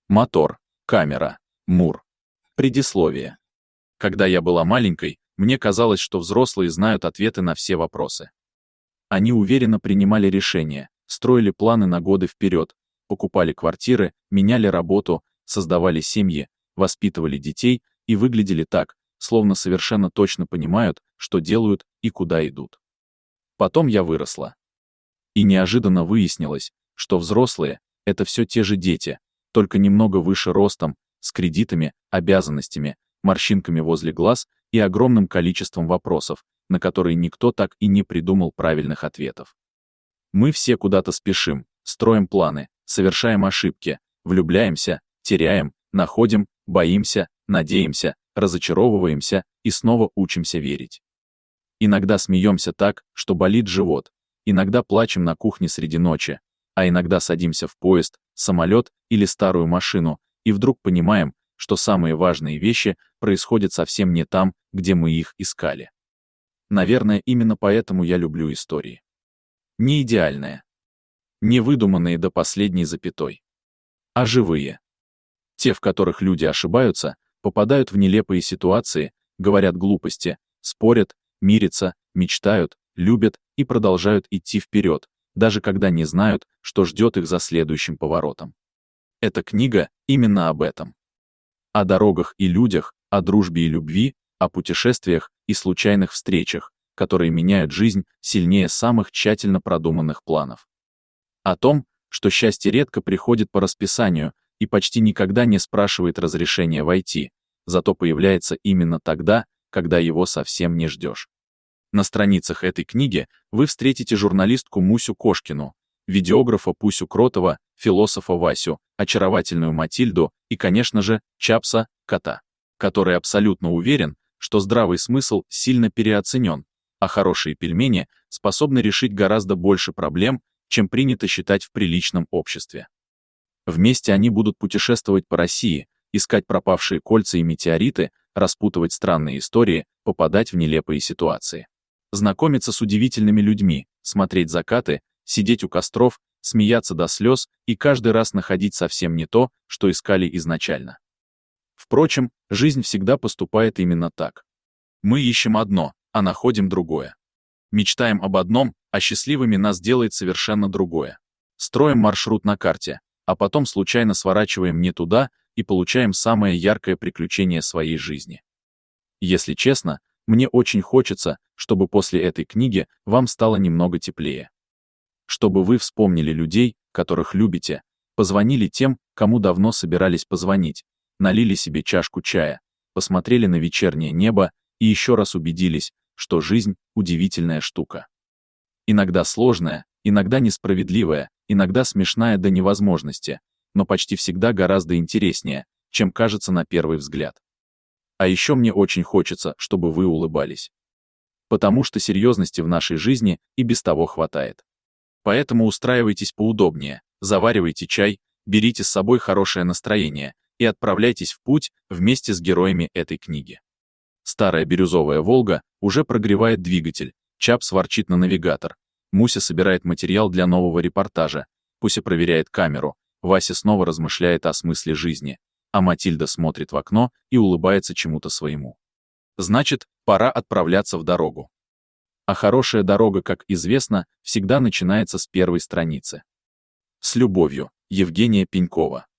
Мотор, камера, Мур. Предисловие. Когда я была маленькой, мне казалось, что взрослые знают ответы на все вопросы. Они уверенно принимали решения, строили планы на годы вперед, покупали квартиры, меняли работу, создавали семьи, воспитывали детей и выглядели так, словно совершенно точно понимают, что делают и куда идут. Потом я выросла. И неожиданно выяснилось, что взрослые — это все те же дети, только немного выше ростом, с кредитами, обязанностями, морщинками возле глаз и огромным количеством вопросов, на которые никто так и не придумал правильных ответов. Мы все куда-то спешим, строим планы, совершаем ошибки, влюбляемся, теряем, находим, боимся, надеемся, разочаровываемся и снова учимся верить. Иногда смеемся так, что болит живот, иногда плачем на кухне среди ночи, а иногда садимся в поезд, самолет или старую машину, и вдруг понимаем, что самые важные вещи происходят совсем не там, где мы их искали. Наверное, именно поэтому я люблю истории. Не идеальные, не выдуманные до последней запятой, а живые. Те, в которых люди ошибаются, попадают в нелепые ситуации, говорят глупости, спорят, мирятся, мечтают, любят и продолжают идти вперед, даже когда не знают, что ждет их за следующим поворотом. Эта книга именно об этом. О дорогах и людях, о дружбе и любви, о путешествиях и случайных встречах, которые меняют жизнь сильнее самых тщательно продуманных планов. О том, что счастье редко приходит по расписанию и почти никогда не спрашивает разрешения войти, зато появляется именно тогда, когда его совсем не ждешь. На страницах этой книги вы встретите журналистку Мусю Кошкину, видеографа Пусю Кротова, философа Васю, очаровательную Матильду и, конечно же, Чапса, кота, который абсолютно уверен, что здравый смысл сильно переоценен, а хорошие пельмени способны решить гораздо больше проблем, чем принято считать в приличном обществе. Вместе они будут путешествовать по России, искать пропавшие кольца и метеориты, распутывать странные истории, попадать в нелепые ситуации. Знакомиться с удивительными людьми, смотреть закаты, сидеть у костров, смеяться до слез и каждый раз находить совсем не то, что искали изначально. Впрочем, жизнь всегда поступает именно так. Мы ищем одно, а находим другое. Мечтаем об одном, а счастливыми нас делает совершенно другое. Строим маршрут на карте, а потом случайно сворачиваем не туда и получаем самое яркое приключение своей жизни. Если честно, мне очень хочется, чтобы после этой книги вам стало немного теплее. Чтобы вы вспомнили людей, которых любите, позвонили тем, кому давно собирались позвонить, налили себе чашку чая, посмотрели на вечернее небо и еще раз убедились, что жизнь — удивительная штука. Иногда сложная, иногда несправедливая, иногда смешная до невозможности, но почти всегда гораздо интереснее, чем кажется на первый взгляд. А еще мне очень хочется, чтобы вы улыбались. Потому что серьезности в нашей жизни и без того хватает. Поэтому устраивайтесь поудобнее, заваривайте чай, берите с собой хорошее настроение и отправляйтесь в путь вместе с героями этой книги. Старая бирюзовая «Волга» уже прогревает двигатель, Чапс ворчит на навигатор, Муся собирает материал для нового репортажа, Пуся проверяет камеру, Вася снова размышляет о смысле жизни, а Матильда смотрит в окно и улыбается чему-то своему. Значит, пора отправляться в дорогу. А хорошая дорога, как известно, всегда начинается с первой страницы. С любовью, Евгения Пенькова.